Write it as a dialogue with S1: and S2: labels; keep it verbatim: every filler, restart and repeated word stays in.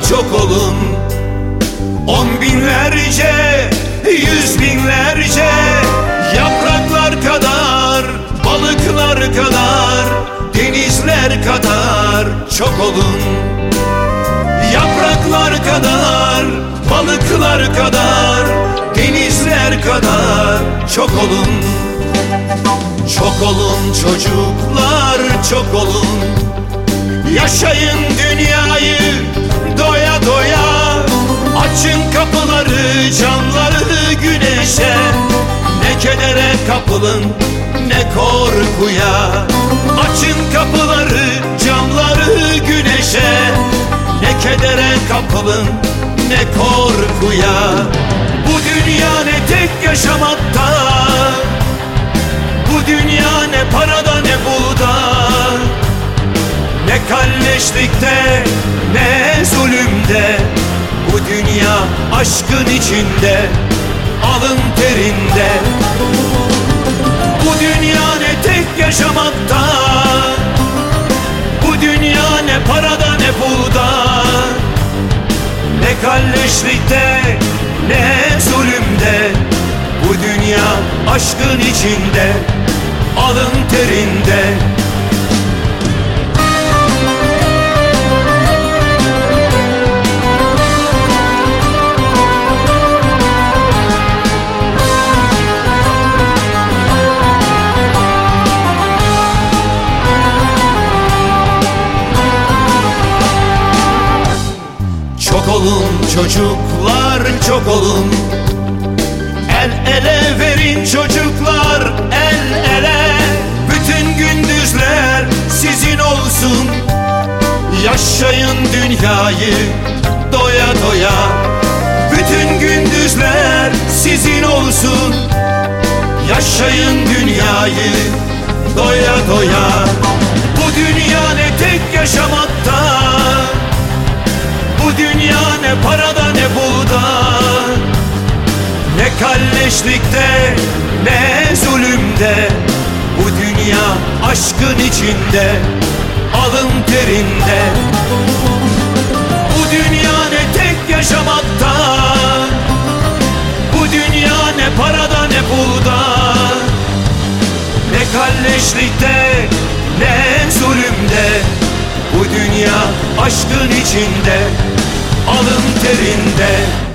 S1: çok olun. On binlerce, yüz binlerce yapraklar kadar, balıklar kadar, denizler kadar çok olun. Yapraklar kadar, balıklar kadar, denizler kadar çok olun. Çok olun çocuklar, çok olun. Yaşayın dünyayı doya doya. Açın kapıları, camları güneşe. Ne kedere kapılın, ne korkuya. Açın kapıları, camları güneşe. Ne kedere kapılın, ne korkuya. Bu dünya ne tek yaşamakta, bu dünya ne parada ne pulda, ne kalleşlikte ne zulümde. Bu dünya aşkın içinde, alın terinde. Bu dünya ne tek yaşamakta, bu dünya ne parada ne pulda, ne kalleşlikte ne zulümde. Bu dünya aşkın içinde, alın terinde. Çok olun çocuklar, çok olun. El ele verin çocuklar, el ele. Bütün gündüzler sizin olsun. Yaşayın dünyayı doya doya. Bütün gündüzler sizin olsun. Yaşayın dünyayı doya doya. Bu dünya ne tek yaşamakta, bu dünya ne parada ne pulda, ne kalleşlikte ne zulümde. Bu dünya aşkın içinde, alın terinde. Bu dünya ne tek yaşamakta, bu dünya ne parada ne pulda, ne kalleşlikte ne zulümde. Bu dünya aşkın içinde, alın terinde.